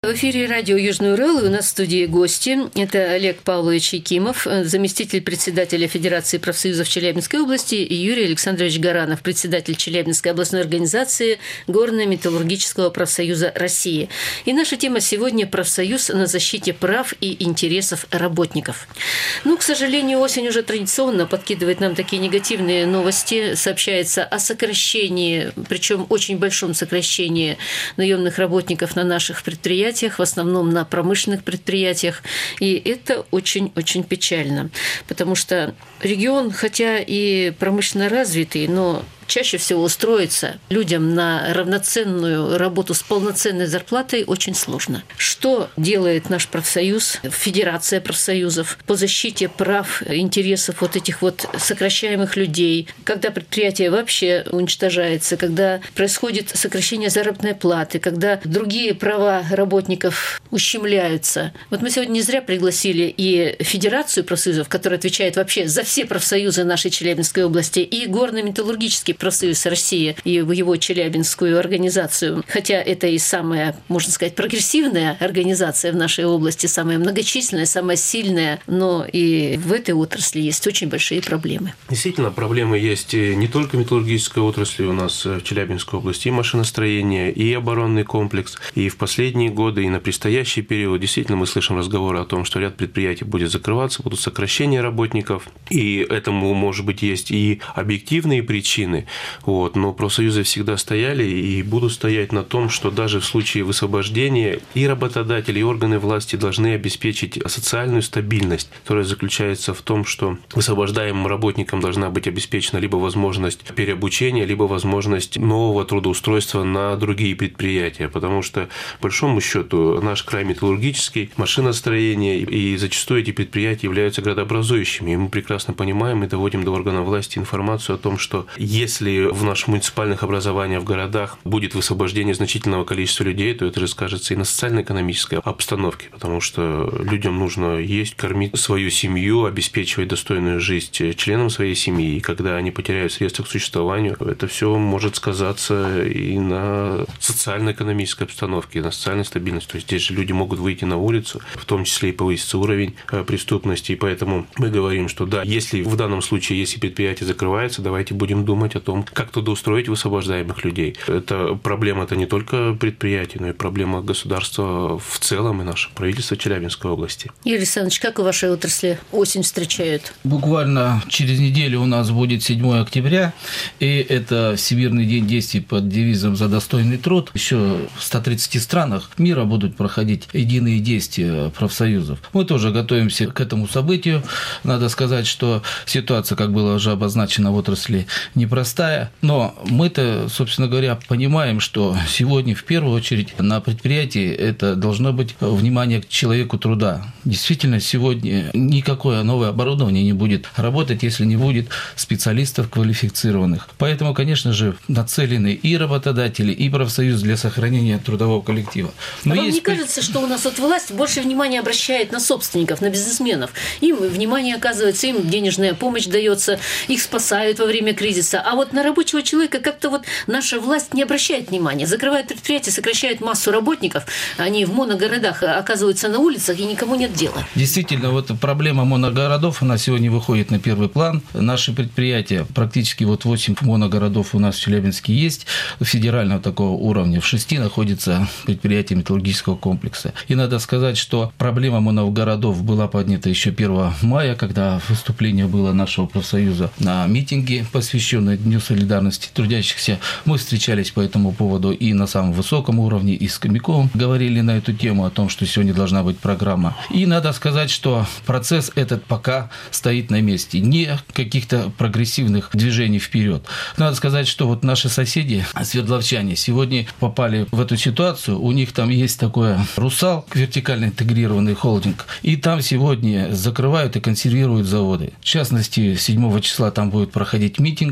В эфире радио «Южный Урал», и у нас в студии гости. Это Олег Павлович Якимов, заместитель председателя Федерации профсоюзов Челябинской области, и Юрий Александрович Горанов, председатель Челябинской областной организации Горно-металлургического профсоюза России. И наша тема сегодня – профсоюз на защите прав и интересов работников. К сожалению, осень уже традиционно подкидывает нам такие негативные новости. Сообщается о сокращении, причем очень большом сокращении наемных работников на наших предприятиях, в основном на промышленных предприятиях. И это очень-очень печально, потому что регион, хотя и промышленно развитый, но чаще всего устроиться людям на равноценную работу с полноценной зарплатой очень сложно. Что делает наш профсоюз, Федерация профсоюзов, по защите прав, интересов вот этих вот сокращаемых людей, когда предприятие вообще уничтожается, когда происходит сокращение заработной платы, когда другие права работников ущемляются. Вот мы сегодня не зря пригласили и Федерацию профсоюзов, которая отвечает вообще за все профсоюзы нашей Челябинской области, и Горно-металлургический профсоюз России и его Челябинскую организацию. Хотя это и самая, можно сказать, прогрессивная организация в нашей области, самая многочисленная, самая сильная, но и в этой отрасли есть очень большие проблемы. Действительно, проблемы есть не только в металлургической отрасли у нас в Челябинской области, и машиностроение, и оборонный комплекс. И в последние годы, и на предстоящий период действительно мы слышим разговоры о том, что ряд предприятий будет закрываться, будут сокращения работников. И этому, может быть, есть и объективные причины. Но профсоюзы всегда стояли и будут стоять на том, что даже в случае высвобождения и работодатели, и органы власти должны обеспечить социальную стабильность, которая заключается в том, что высвобождаемым работникам должна быть обеспечена либо возможность переобучения, либо возможность нового трудоустройства на другие предприятия. Потому что, по большому счету, наш край металлургический, машиностроение, и зачастую эти предприятия являются градообразующими. И мы прекрасно понимаем и доводим до органов власти информацию о том, что если в наших муниципальных образованиях в городах будет высвобождение значительного количества людей, то это же скажется и на социально-экономической обстановке, потому что людям нужно есть, кормить свою семью, обеспечивать достойную жизнь членам своей семьи. И когда они потеряют средства к существованию, это все может сказаться и на социально-экономической обстановке, и на социальной стабильности. То есть здесь же люди могут выйти на улицу, в том числе и повысится уровень преступности. И поэтому мы говорим, что да, если в данном случае, если предприятие закрывается, давайте будем думать о том, как трудоустроить высвобождаемых людей. Это проблема-то не только предприятий, но и проблема государства в целом и нашего правительства Челябинской области. Юрий Александрович, как в вашей отрасли осень встречают? Буквально через неделю у нас будет 7 октября, и это Всемирный день действий под девизом «За достойный труд». Еще в 130 странах мира будут проходить единые действия профсоюзов. Мы тоже готовимся к этому событию. Надо сказать, что ситуация, как было уже обозначено в отрасли, непростая, но мы-то, собственно говоря, понимаем, что сегодня в первую очередь на предприятии это должно быть внимание к человеку труда. Действительно, сегодня никакое новое оборудование не будет работать, если не будет специалистов квалифицированных. Поэтому, конечно же, нацелены и работодатели, и профсоюз для сохранения трудового коллектива. Но вам не кажется, что у нас вот власть больше внимания обращает на собственников, на бизнесменов? Им внимание оказывается, им денежная помощь дается, их спасают во время кризиса. А вот на рабочего человека как-то вот наша власть не обращает внимания. Закрывает предприятия, сокращает массу работников. Они в моногородах оказываются на улицах, и никому нет дела. Действительно, вот проблема моногородов, она сегодня выходит на первый план. Наши предприятия, практически 8 моногородов у нас в Челябинске есть, федерального такого уровня. В 6 находится предприятие металлургического комплекса. И надо сказать, что проблема моногородов была поднята еще 1 мая, когда выступление было нашего профсоюза на митинге, посвященное Дню солидарности трудящихся. Мы встречались по этому поводу и на самом высоком уровне, и с Комяком говорили на эту тему о том, что сегодня должна быть программа. И надо сказать, что процесс этот пока стоит на месте. Не каких-то прогрессивных движений вперед. Надо сказать, что вот наши соседи, свердловчане, сегодня попали в эту ситуацию. У них там есть такое «Русал», вертикально интегрированный холдинг. И там сегодня закрывают и консервируют заводы. В частности, 7 числа там будет проходить митинг в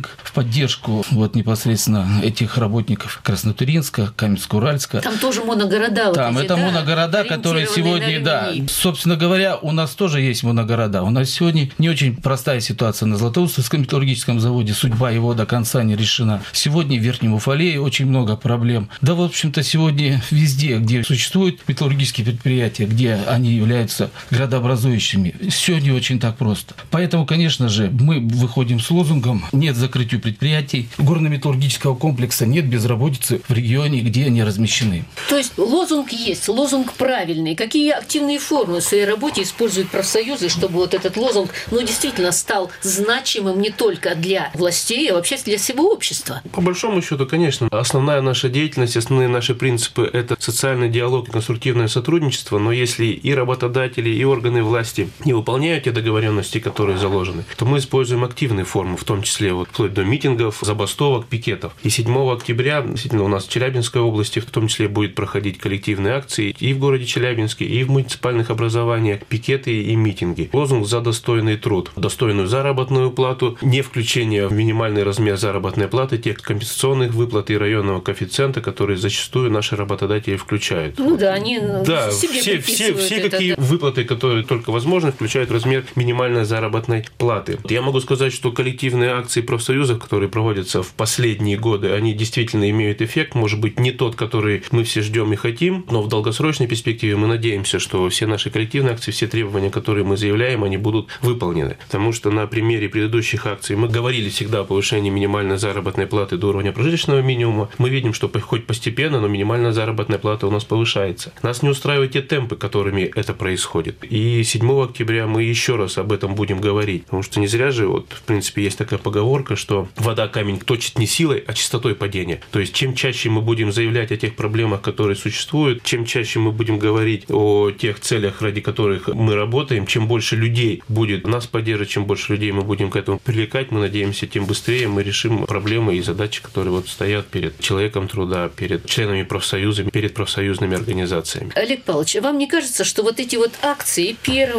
поддержку вот непосредственно этих работников Краснотуринска, Каменск-Уральска. Там тоже моногорода. Там это моногорода, которые сегодня, собственно говоря, у нас тоже есть моногорода. У нас сегодня не очень простая ситуация на Златоустовском металлургическом заводе. Судьба его до конца не решена. Сегодня в Верхнем Уфалее очень много проблем. Да, в общем-то, сегодня везде, где существуют металлургические предприятия, где они являются градообразующими, все не очень так просто. Поэтому, конечно же, мы выходим с лозунгом «Нет закрытию предприятий горно-металлургического комплекса, нет безработицы в регионе, где они размещены». То есть лозунг есть, лозунг правильный. Какие активные формы в своей работе используют профсоюзы, чтобы вот этот лозунг, действительно стал значимым не только для властей, а вообще для всего общества? По большому счету, конечно, основная наша деятельность, основные наши принципы – это социальный диалог и конструктивное сотрудничество, но если и работодатели, и органы власти не выполняют те договоренности, которые заложены, то мы используем активные формы, в том числе вплоть до митингов, забастовок, пикетов. И 7 октября, действительно, у нас в Челябинской области в том числе будет проходить коллективные акции и в городе Челябинске, и в муниципальных образованиях, пикеты и митинги. Лозунг «За достойный труд», достойную заработную плату, не включение в минимальный размер заработной платы тех компенсационных выплат и районного коэффициента, которые зачастую наши работодатели включают. Они себе все какие выплаты, которые только возможны, включают размер минимальной заработной платы. Я могу сказать, что коллективные акции профсоюзов, которые проводятся в последние годы, они действительно имеют эффект, может быть, не тот, который мы все ждем и хотим, но в долгосрочной перспективе мы надеемся, что все наши коллективные акции, все требования, которые мы заявляем, они будут выполнены. Потому что на примере предыдущих акций мы говорили всегда о повышении минимальной заработной платы до уровня прожиточного минимума. Мы видим, что хоть постепенно, но минимальная заработная плата у нас повышается. Нас не устраивают те темпы, которыми это происходит. И 7 октября мы еще раз об этом будем говорить. Потому что не зря же, в принципе, есть такая поговорка, что вода камень точит не силой, а частотой падения. То есть, чем чаще мы будем заявлять о тех проблемах, которые существуют, чем чаще мы будем говорить о тех целях, ради которых мы работаем, чем больше людей будет нас поддерживать, чем больше людей мы будем к этому привлекать, мы надеемся, тем быстрее мы решим проблемы и задачи, которые стоят перед человеком труда, перед членами профсоюза, перед профсоюзными организациями. Олег Павлович, вам не кажется, что эти акции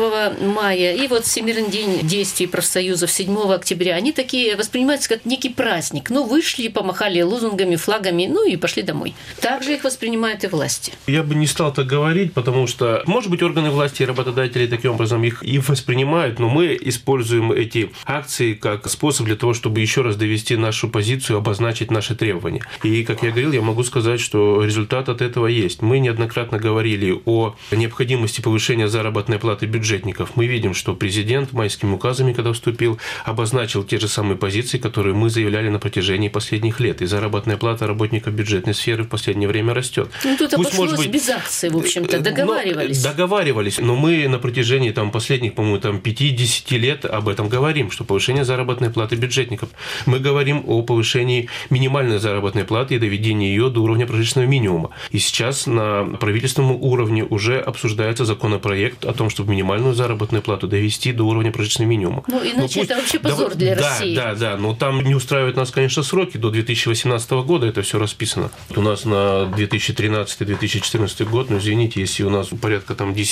1 мая и Всемирный день действий профсоюзов 7 октября, они такие воспринимаются как некий праздник? Вышли, помахали лозунгами, флагами, и пошли домой. Так же их воспринимают и власти. Я бы не стал так говорить, потому что, может быть, органы власти и работодатели таким образом их и воспринимают, но мы используем эти акции как способ для того, чтобы еще раз довести нашу позицию, обозначить наши требования. И, как я говорил, я могу сказать, что результат от этого есть. Мы неоднократно говорили о необходимости повышения заработной платы бюджетников. Мы видим, что президент майскими указами, когда вступил, обозначил те же самые позиции, которые мы заявляли на протяжении последних лет. И заработная плата работников бюджетной сферы в последнее время растет. Тут обошлось без акций, в общем-то, договаривались. Договаривались, но мы на протяжении последних, по-моему, 5-10 лет об этом говорим, что повышение заработной платы бюджетников. Мы говорим о повышении минимальной заработной платы и доведении ее до уровня прожиточного минимума. И сейчас на правительственном уровне уже обсуждается законопроект о том, чтобы минимальную заработную плату довести до уровня прожиточного минимума. Иначе это вообще позор для России. Да, но там не устраивают нас, конечно, сроки. До 2018 года это все расписано. У нас на 2013-2014 год, извините, если у нас порядка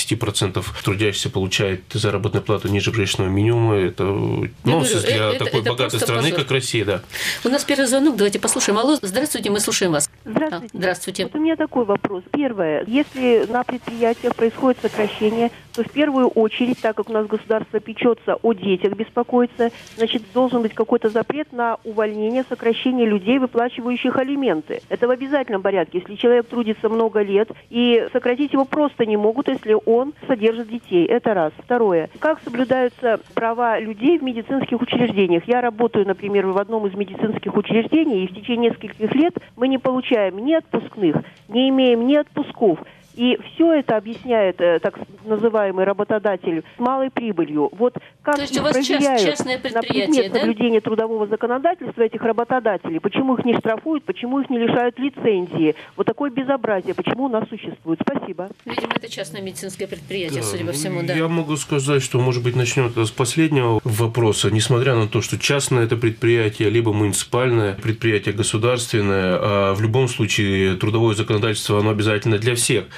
10% трудящихся получает заработную плату ниже прожиточного минимума, это нонсенс для такой богатой страны, позор. Как Россия, да. У нас первый звонок, давайте послушаем. Алло, здравствуйте, мы слушаем вас. Здравствуйте. Здравствуйте. У меня такой вопрос. Первое. Если на предприятиях происходит сокращение, то в первую очередь, так как у нас государство печется о детях, беспокоится, значит, должен быть какой-то запрет на увольнение, сокращение людей, выплачивающих алименты. Это в обязательном порядке. Если человек трудится много лет, и сократить его просто не могут, если он содержит детей. Это раз. Второе. Как соблюдаются права людей в медицинских учреждениях? Я работаю, например, в одном из медицинских учреждений, и в течение нескольких лет мы не получаем ни отпускных, не имеем ни отпусков. И все это объясняет так называемый работодатель с малой прибылью. Как их проверяют на предмет соблюдения трудового законодательства этих работодателей? Почему их не штрафуют, почему их не лишают лицензии? Такое безобразие, почему у нас существует? Спасибо. Видимо, это частное медицинское предприятие, судя по всему, да. Я могу сказать, что, может быть, начнем с последнего вопроса. Несмотря на то, что частное это предприятие, либо муниципальное предприятие, государственное, в любом случае трудовое законодательство, оно обязательно для всех.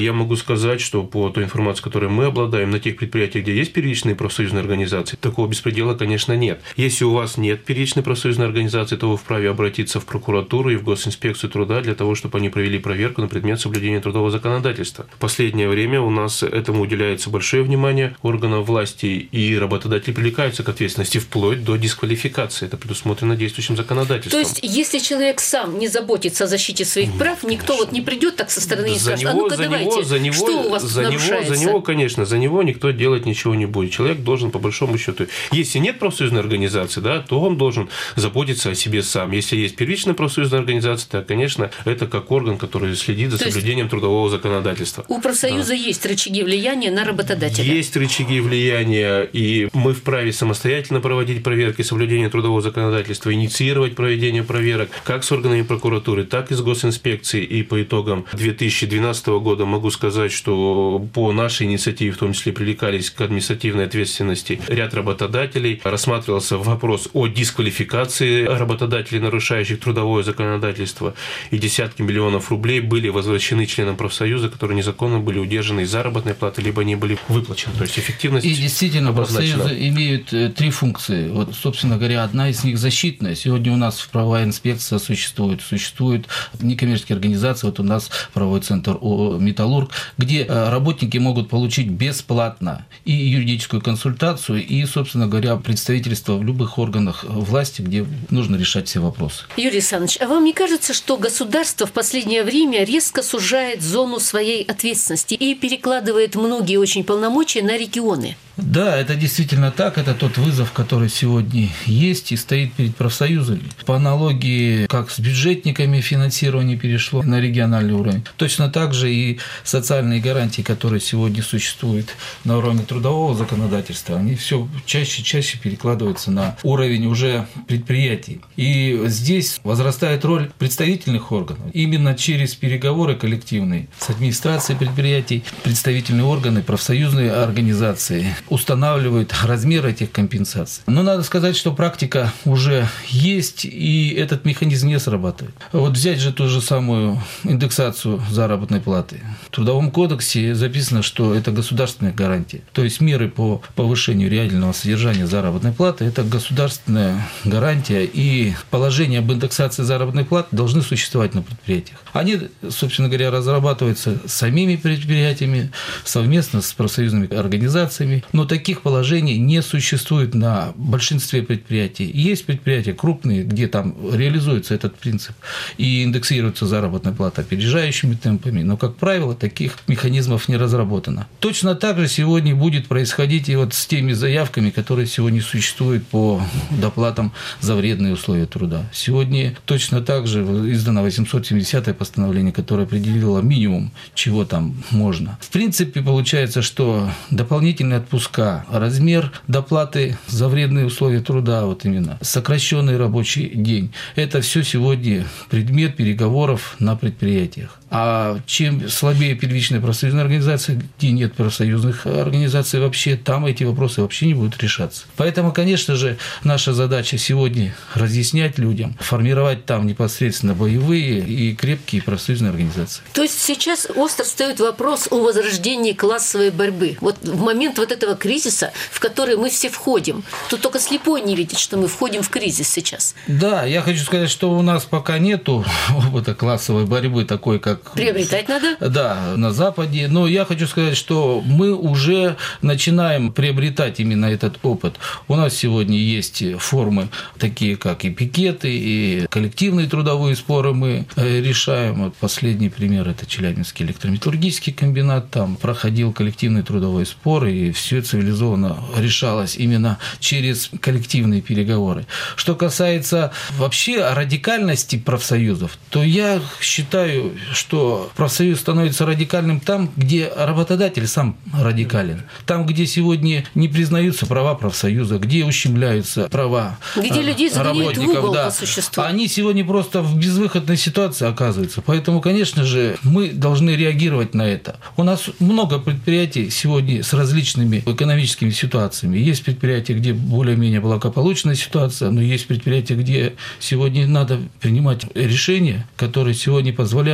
я могу сказать, что по той информации, которой мы обладаем, на тех предприятиях, где есть первичные профсоюзные организации, такого беспредела, конечно, нет. Если у вас нет первичной профсоюзной организации, то вы вправе обратиться в прокуратуру и в Госинспекцию труда для того, чтобы они провели проверку на предмет соблюдения трудового законодательства. В последнее время у нас этому уделяется большое внимание органов власти, и работодатели привлекаются к ответственности вплоть до дисквалификации. Это предусмотрено действующим законодательством. То есть, если человек сам не заботится о защите своих прав, никто вот не придет так со стороны и скажет, ну-ка давайте, что у вас тут нарушается? За него никто делать ничего не будет. Человек должен, по большому счету, если нет профсоюзной организации, да, то он должен заботиться о себе сам. Если есть первичная профсоюзная организация, то, конечно, это как орган, который следит за соблюдением трудового законодательства. У профсоюза есть рычаги влияния на работодателя? Есть рычаги влияния, и мы вправе самостоятельно проводить проверки соблюдения трудового законодательства, инициировать проведение проверок как с органами прокуратуры, так и с Госинспекцией. И по итогам 2012 года могу сказать, что по нашей инициативе в том числе привлекались к административной ответственности ряд работодателей. Рассматривался вопрос о дисквалификации работодателей, нарушающих трудовое законодательство. И десятки миллионов рублей были возвращены членам профсоюза, которые незаконно были удержаны из заработной платы, либо не были выплачены. То есть эффективность. И действительно, профсоюзы имеют три функции. Вот, собственно говоря, одна из них защитная. Сегодня у нас правовая инспекция существует некоммерческие организации. Вот у нас правовой центр «Металлург», где работники могут получить бесплатно и юридическую консультацию, и, собственно говоря, представительство в любых органах власти, где нужно решать все вопросы. Юрий Александрович, а вам не кажется, что государство в последнее время резко сужает зону своей ответственности и перекладывает многие очень полномочия на регионы? Да, это действительно так. Это тот вызов, который сегодня есть и стоит перед профсоюзами. По аналогии, как с бюджетниками финансирование перешло на региональный уровень, точно так же и социальные гарантии, которые сегодня существуют на уровне трудового законодательства, они все чаще и чаще перекладываются на уровень уже предприятий. И здесь возрастает роль представительных органов. Именно через переговоры коллективные с администрацией предприятий, представительные органы, профсоюзные организации устанавливают размер этих компенсаций. Но надо сказать, что практика уже есть, и этот механизм не срабатывает. Вот взять же ту же самую индексацию заработной платы. В Трудовом кодексе записано, что это государственная гарантия. То есть меры по повышению реального содержания заработной платы – это государственная гарантия, и положения об индексации заработной платы должны существовать на предприятиях. Они, собственно говоря, разрабатываются самими предприятиями, совместно с профсоюзными организациями, но таких положений не существует на большинстве предприятий. Есть предприятия крупные, где там реализуется этот принцип и индексируется заработная плата опережающими темпами, но, как правило, таких механизмов не разработано. Точно так же сегодня будет происходить и вот с теми заявками, которые сегодня существуют по доплатам за вредные условия труда. Сегодня точно так же издано 870-е постановление, которое определило минимум, чего там можно. В принципе, получается, что дополнительные отпуска, размер доплаты за вредные условия труда, вот именно сокращенный рабочий день, это все сегодня предмет переговоров на предприятиях. А чем слабее первичная профсоюзная организация, где нет профсоюзных организаций вообще, там эти вопросы вообще не будут решаться. Поэтому, конечно же, наша задача сегодня разъяснять людям, формировать там непосредственно боевые и крепкие профсоюзные организации. То есть сейчас остро встает вопрос о возрождении классовой борьбы. Вот в момент вот этого кризиса, в который мы все входим, тут только слепой не видит, что мы входим в кризис сейчас. Да, я хочу сказать, что у нас пока нету опыта классовой борьбы такой, как... Приобретать надо? Да, на Западе. Но я хочу сказать, что мы уже начинаем приобретать именно этот опыт. У нас сегодня есть формы, такие как и пикеты, и коллективные трудовые споры мы решаем. Вот последний пример – это Челябинский электрометаллургический комбинат. Там проходил коллективный трудовой спор, и все цивилизованно решалось именно через коллективные переговоры. Что касается вообще радикальности профсоюзов, то я считаю, что профсоюз становится радикальным там, где работодатель сам радикален. Там, где сегодня не признаются права профсоюза, где ущемляются права работников. Где людей загоняют в угол по существу. Они сегодня просто в безвыходной ситуации оказываются. Поэтому, конечно же, мы должны реагировать на это. У нас много предприятий сегодня с различными экономическими ситуациями. Есть предприятия, где более-менее благополучная ситуация, но есть предприятия, где сегодня надо принимать решения, которые сегодня позволяли бы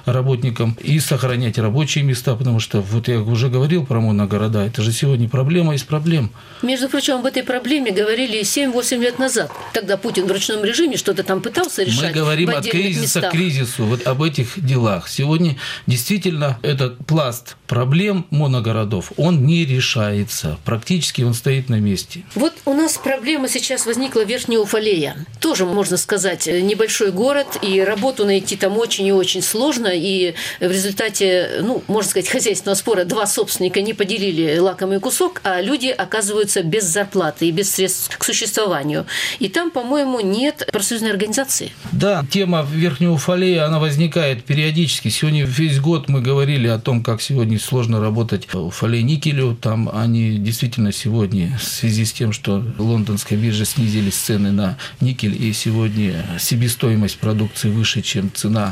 работникам и сохранять рабочие места, потому что, вот я уже говорил про моногорода, это же сегодня проблема из проблем. Между прочим, об этой проблеме говорили 7-8 лет назад. Тогда Путин в ручном режиме что-то там пытался решать. Мы говорим от кризиса к кризису, вот об этих делах. Сегодня действительно этот пласт проблем моногородов, он не решается. Практически он стоит на месте. Вот у нас проблема сейчас возникла в Верхней Уфалее. Тоже, можно сказать, небольшой город, и работу найти там очень и очень сложно. И в результате, можно сказать, хозяйственного спора два собственника не поделили лакомый кусок, а люди оказываются без зарплаты и без средств к существованию. И там, по-моему, нет профсоюзной организации. Да, тема в Верхней Уфалее, она возникает периодически. Сегодня весь год мы говорили о том, как сегодня сложно работать в Уфале-Никелю. Там они действительно сегодня, в связи с тем, что лондонской бирже снизились цены на никель, и сегодня себестоимость продукции выше, чем цена.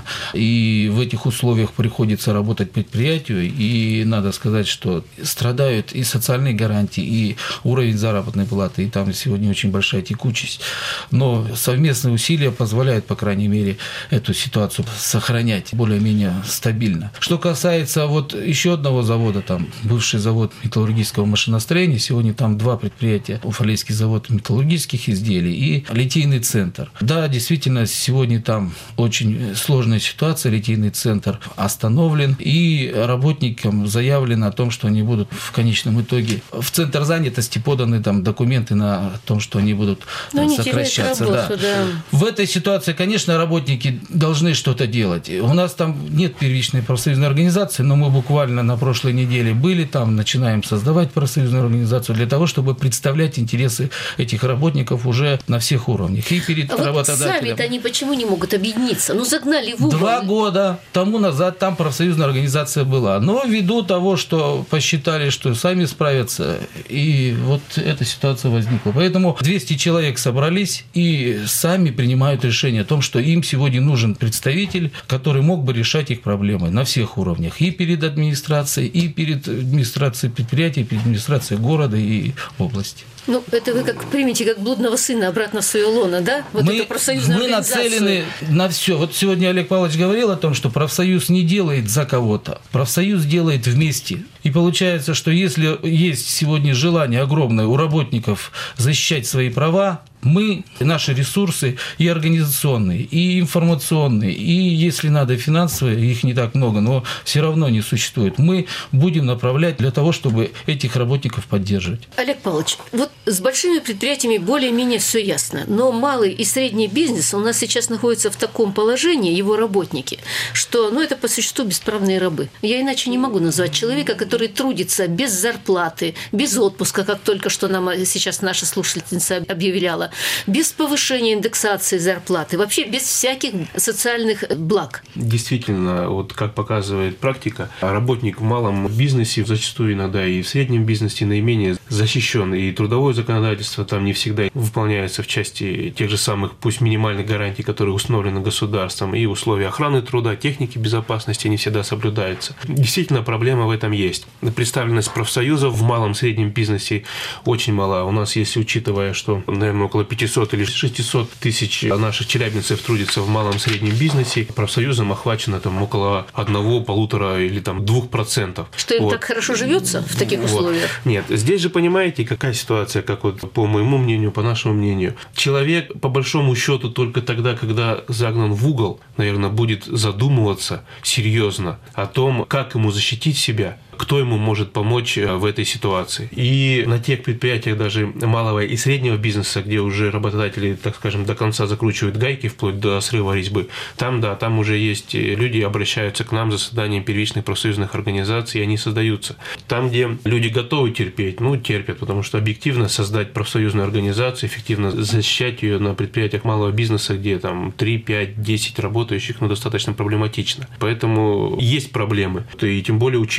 И в этих условиях приходится работать предприятию. И надо сказать, что страдают и социальные гарантии, и уровень заработной платы, и там сегодня очень большая текучесть. Но совместные усилия позволяют, по крайней мере, эту ситуацию сохранять более-менее стабильно. Что касается вот еще одного завода, там бывший завод металлургического машиностроения, сегодня там два предприятия: Уфалейский завод металлургических изделий и литейный центр. Да, действительно, сегодня там очень сложная ситуация, литейный центр остановлен, и работникам заявлено о том, что они будут в конечном итоге в центр занятости поданы там документы на том, что они будут сокращаться. Работу, да. В этой ситуации, конечно, работники должны что-то делать. У нас там нет первичной профсоюзной организации, но мы буквально на прошлой неделе были там, начинаем создавать профсоюзную организацию для того, чтобы представлять интересы этих работников уже на всех уровнях. И перед работодателем. Сами-то они почему не могут объединиться? Загнали в угол. 2 года тому назад там профсоюзная организация была. Но ввиду того, что посчитали, что сами справятся, и вот эта ситуация возникла. Поэтому 200 человек собрались и сами принимают решение о том, что им сегодня нужен представитель, который мог бы решать их проблемы на всех уровнях. И перед администрацией, и перед администрацией предприятий, перед администрацией города и области. Это вы как примете как блудного сына обратно в свое лоно, да? Мы нацелены на все. Вот сегодня Олег Павлович говорил о том, что профсоюз не делает за кого-то, профсоюз делает вместе. И получается, что если есть сегодня желание огромное у работников защищать свои права, мы, наши ресурсы и организационные, и информационные, и, если надо, финансовые, их не так много, но все равно не существует, мы будем направлять для того, чтобы этих работников поддерживать. Олег Павлович, вот с большими предприятиями более-менее все ясно, но малый и средний бизнес у нас сейчас находится в таком положении, его работники, что это по существу бесправные рабы. Я иначе не могу назвать человека, который трудится без зарплаты, без отпуска, как только что нам сейчас наша слушательница объявляла, без повышения индексации зарплаты, вообще без всяких социальных благ. Действительно, как показывает практика, работник в малом бизнесе зачастую иногда и в среднем бизнесе наименее защищен, и трудовое законодательство там не всегда выполняется в части тех же самых, пусть минимальных гарантий, которые установлены государством, и условия охраны труда, техники безопасности не всегда соблюдаются. Действительно, проблема в этом есть. Представленность профсоюзов в малом и среднем бизнесе очень мала. У нас, если учитывая, что, наверное, около 500 или 600 тысяч наших челябинцев трудятся в малом и среднем бизнесе, профсоюзом охвачено около 1-1,5 или 2%. Что им так хорошо живется в таких условиях? Нет, здесь же понимаете, какая ситуация, как по моему мнению, по нашему мнению. Человек, по большому счету, только тогда, когда загнан в угол, наверное, будет задумываться серьезно о том, как ему защитить себя, кто ему может помочь в этой ситуации. И на тех предприятиях даже малого и среднего бизнеса, где уже работодатели, так скажем, до конца закручивают гайки вплоть до срыва резьбы, там уже есть люди, обращаются к нам за созданием первичных профсоюзных организаций, и они создаются. Там, где люди готовы терпеть, терпят, потому что объективно создать профсоюзную организацию, эффективно защищать ее на предприятиях малого бизнеса, где 3, 5, 10 работающих, достаточно проблематично. Поэтому есть проблемы. И тем более учитывая, что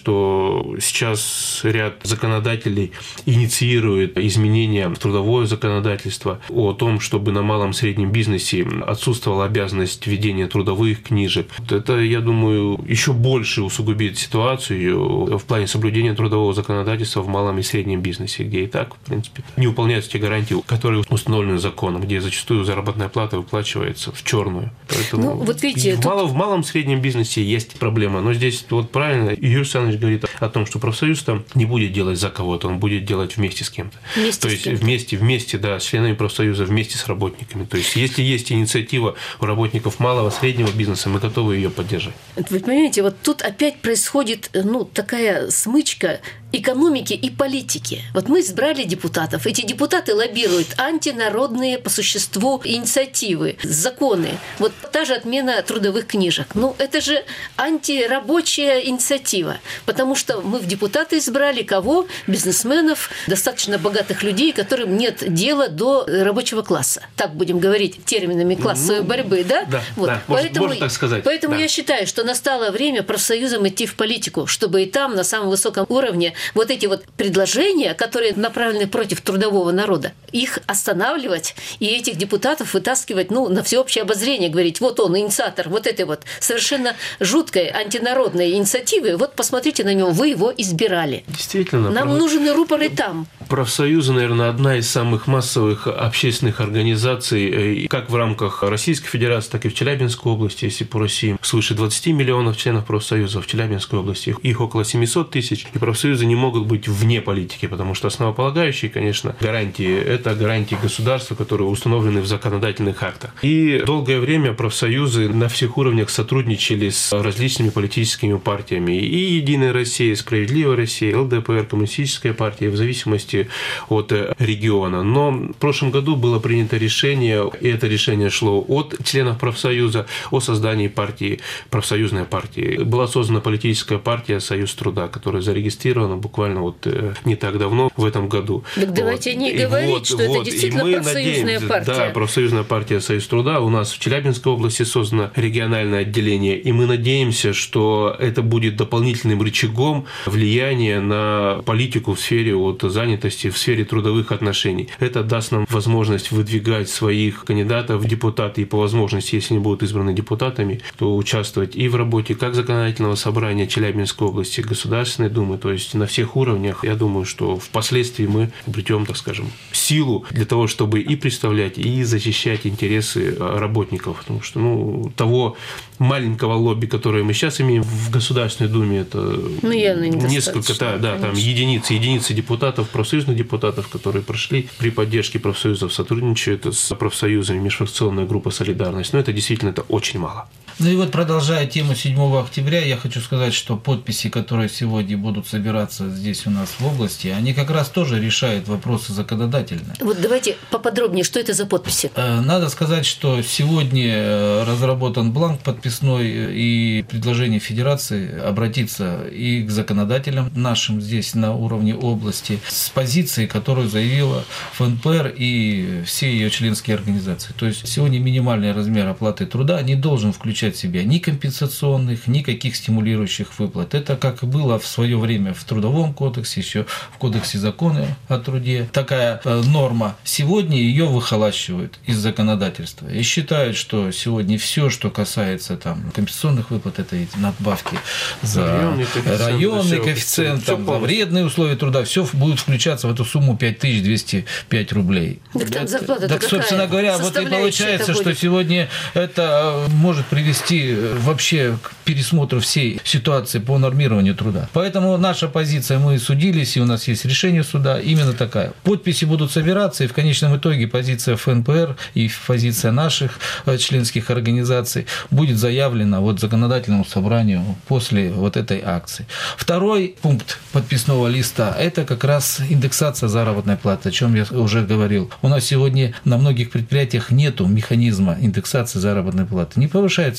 что сейчас ряд законодателей инициирует изменения в трудовое законодательство о том, чтобы на малом и среднем бизнесе отсутствовала обязанность ведения трудовых книжек. Это, я думаю, еще больше усугубит ситуацию в плане соблюдения трудового законодательства в малом и среднем бизнесе, где и так, в принципе, не выполняются те гарантии, которые установлены законом, где зачастую заработная плата выплачивается в черную. Поэтому вот видите, в малом и среднем бизнесе есть проблема. Но здесь вот правильно Юрий Александрович говорит о том, что профсоюз там не будет делать за кого-то, он будет делать вместе с кем-то. То есть вместе, да, с членами профсоюза, вместе с работниками. То есть если есть инициатива у работников малого, среднего бизнеса, мы готовы ее поддержать. Вы понимаете, вот тут опять происходит такая смычка экономики и политики. Вот мы избрали депутатов. Эти депутаты лоббируют антинародные по существу инициативы, законы. Вот та же отмена трудовых книжек. Это же антирабочая инициатива. Потому что мы в депутаты избрали кого? Бизнесменов, достаточно богатых людей, которым нет дела до рабочего класса. Так будем говорить терминами классовой борьбы, да? Да, вот. Да. Можно так сказать. Поэтому да. Я считаю, что настало время профсоюзам идти в политику, чтобы и там, на самом высоком уровне, вот эти вот предложения, которые направлены против трудового народа, их останавливать и этих депутатов вытаскивать на всеобщее обозрение, говорить, вот он, инициатор вот этой вот совершенно жуткой антинародной инициативы, вот посмотрите на него, вы его избирали. Действительно. Нам нужны рупоры там. Профсоюзы, наверное, одна из самых массовых общественных организаций, как в рамках Российской Федерации, так и в Челябинской области, если по России свыше 20 миллионов членов профсоюзов в Челябинской области, их около 700 тысяч, и профсоюзы не могут быть вне политики, потому что основополагающие, конечно, гарантии – это гарантии государства, которые установлены в законодательных актах. И долгое время профсоюзы на всех уровнях сотрудничали с различными политическими партиями. И «Единая Россия», «Справедливая Россия», ЛДПР, Коммунистическая партия, в зависимости от региона. Но в прошлом году было принято решение, и это решение шло от членов профсоюза, о создании партии, профсоюзной партии. Была создана политическая партия «Союз труда», которая зарегистрирована буквально не так давно, в этом году. Так давайте не говорить, что это действительно профсоюзная партия. Да, профсоюзная партия «Союз труда». У нас в Челябинской области создано региональное отделение, и мы надеемся, что это будет дополнительным рычагом влияния на политику в сфере занятости, в сфере трудовых отношений. Это даст нам возможность выдвигать своих кандидатов в депутаты и по возможности, если они будут избраны депутатами, то участвовать и в работе как законодательного собрания Челябинской области, Государственной Думы, то есть на всех уровнях. Я думаю, что впоследствии мы обретем, так скажем, силу для того, чтобы и представлять, и защищать интересы работников. Потому что того маленького лобби, которое мы сейчас имеем в Государственной Думе, это несколько, там единицы депутатов, профсоюзных депутатов, которые прошли при поддержке профсоюзов, сотрудничают с профсоюзами, межфракционная группа «Солидарность». Но это действительно очень мало. И вот, продолжая тему 7 октября, я хочу сказать, что подписи, которые сегодня будут собираться здесь у нас в области, они как раз тоже решают вопросы законодательные. Вот давайте поподробнее, что это за подписи? Надо сказать, что сегодня разработан бланк подписной, и предложение Федерации обратиться и к законодателям нашим здесь на уровне области с позицией, которую заявила ФНПР и все ее членские организации. То есть сегодня минимальный размер оплаты труда не должен включать в себя ни компенсационных, никаких стимулирующих выплат. Это как было в свое время в Трудовом кодексе, еще в Кодексе закона о труде. Такая норма. Сегодня ее выхолащивают из законодательства и считают, что сегодня все, что касается компенсационных выплат, это эти надбавки за районный коэффициент, за вредные условия труда, все будет включаться в эту сумму 5205 рублей. Так зарплата так, собственно говоря, вот и получается, что сегодня это может привести вообще к пересмотру всей ситуации по нормированию труда. Поэтому наша позиция, мы судились, и у нас есть решение суда, именно такая. Подписи будут собираться, и в конечном итоге позиция ФНПР и позиция наших членских организаций будет заявлена законодательному собранию после этой акции. Второй пункт подписного листа – это как раз индексация заработной платы, о чем я уже говорил. У нас сегодня на многих предприятиях нету механизма индексации заработной платы. Не повышается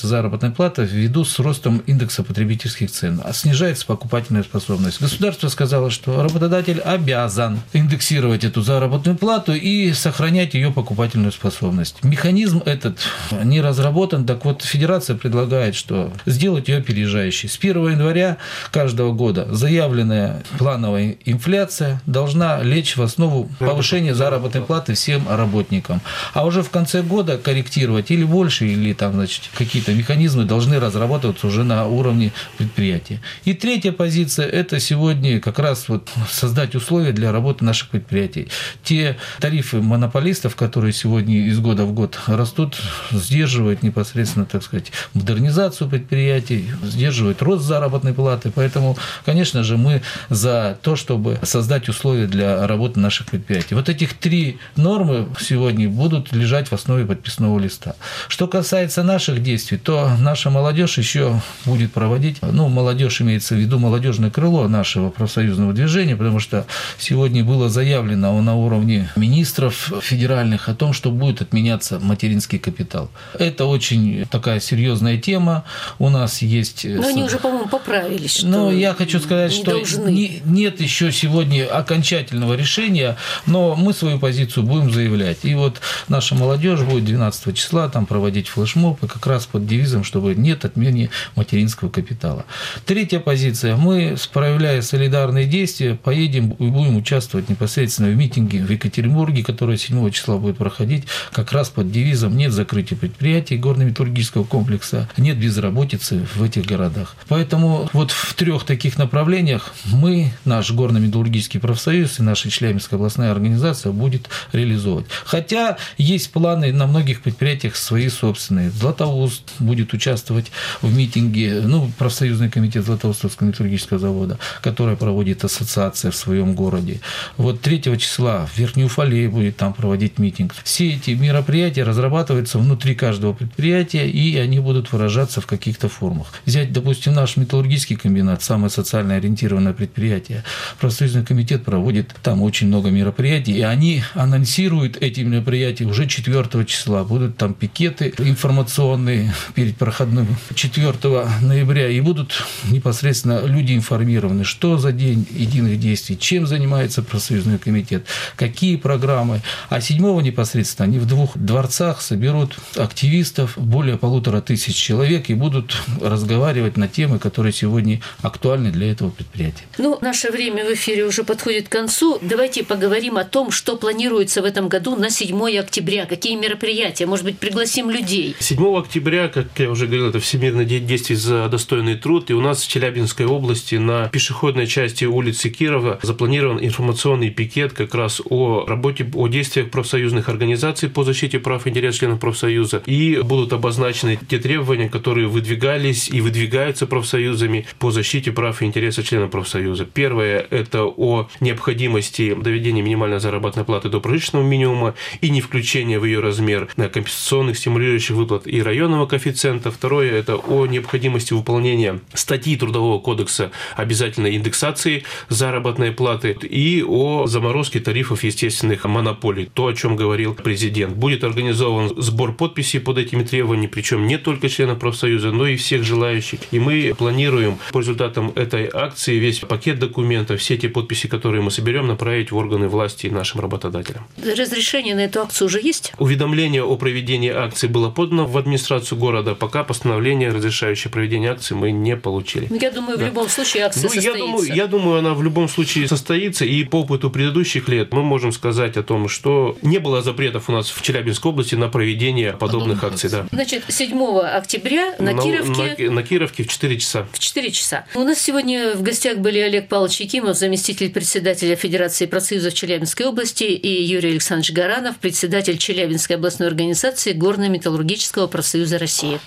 снижается заработная плата ввиду с ростом индекса потребительских цен, а снижается покупательная способность. Государство сказало, что работодатель обязан индексировать эту заработную плату и сохранять ее покупательную способность. Механизм этот не разработан, так вот Федерация предлагает, что сделать ее опережающей. С 1 января каждого года заявленная плановая инфляция должна лечь в основу повышения заработной платы всем работникам. А уже в конце года корректировать или больше, или там, значит, какие-то механизмы должны разрабатываться уже на уровне предприятия. И третья позиция – это сегодня как раз вот создать условия для работы наших предприятий. Те тарифы монополистов, которые сегодня из года в год растут, сдерживают непосредственно, так сказать, модернизацию предприятий, сдерживают рост заработной платы. Поэтому, конечно же, мы за то, чтобы создать условия для работы наших предприятий. Вот этих три нормы сегодня будут лежать в основе подписного листа. Что касается наших действий, то наша молодежь еще будет проводить, молодежь имеется в виду молодежное крыло нашего профсоюзного движения, потому что сегодня было заявлено на уровне министров федеральных о том, что будет отменяться материнский капитал. Это очень такая серьезная тема. У нас есть... Но они уже, по-моему, поправились. Что я хочу сказать, что нет еще сегодня окончательного решения, но мы свою позицию будем заявлять. И вот наша молодежь будет 12 числа там проводить флешмоб, и как раз под девизом, чтобы нет отмены материнского капитала. Третья позиция. Мы, проявляя солидарные действия, поедем и будем участвовать непосредственно в митинге в Екатеринбурге, который 7 числа будет проходить, как раз под девизом «Нет закрытия предприятий горно-металлургического комплекса, нет безработицы в этих городах». Поэтому вот в трех таких направлениях мы, наш горно-металлургический профсоюз и наша Челябинская областная организация будет реализовывать. Хотя есть планы на многих предприятиях свои собственные. Златоуст будет участвовать в митинге, профсоюзный комитет Златоустовского металлургического завода, который проводит ассоциация в своем городе. Вот 3 числа в Верхней Уфалее будет там проводить митинг. Все эти мероприятия разрабатываются внутри каждого предприятия, и они будут выражаться в каких-то формах. Взять, допустим, наш металлургический комбинат, самое социально ориентированное предприятие. Профсоюзный комитет проводит там очень много мероприятий, и они анонсируют эти мероприятия уже 4 числа. Будут там пикеты информационные перед проходным 4 ноября, и будут непосредственно люди информированы, что за день единых действий, чем занимается профсоюзный комитет, какие программы. А 7 непосредственно они в 2 дворцах соберут активистов, более 1500 человек, и будут разговаривать на темы, которые сегодня актуальны для этого предприятия. Наше время в эфире уже подходит к концу. Давайте поговорим о том, что планируется в этом году на 7 октября. Какие мероприятия? Может быть, пригласим людей? 7 октября, как я уже говорил, это Всемирный день действий за достойный труд. И у нас в Челябинской области на пешеходной части улицы Кирова запланирован информационный пикет как раз о работе, о действиях профсоюзных организаций по защите прав и интересов членов профсоюза. И будут обозначены те требования, которые выдвигались и выдвигаются профсоюзами по защите прав и интересов членов профсоюза. Первое – это о необходимости доведения минимальной заработной платы до прожиточного минимума и не включения в ее размер компенсационных стимулирующих выплат и районного коэффициента. Второе – это о необходимости выполнения статьи Трудового кодекса обязательной индексации заработной платы и о заморозке тарифов естественных монополий. То, о чем говорил президент. Будет организован сбор подписей под этими требованиями, причем не только членов профсоюза, но и всех желающих. И мы планируем по результатам этой акции весь пакет документов, все те подписи, которые мы соберем, направить в органы власти и нашим работодателям. Разрешение на эту акцию уже есть? Уведомление о проведении акции было подано в администрацию города. Пока постановление, разрешающее проведение акции, мы не получили. Я думаю, в любом случае акция состоится. Я думаю, она в любом случае состоится. И по опыту предыдущих лет мы можем сказать о том, что не было запретов у нас в Челябинской области на проведение подобных акций. Да. Значит, 7 октября на Кировке... На Кировке в 4 часа. В 4 часа. У нас сегодня в гостях были Олег Павлович Якимов, заместитель председателя Федерации профсоюзов Челябинской области, и Юрий Александрович Гаранов, председатель Челябинской областной организации Горно-металлургического профсоюза России.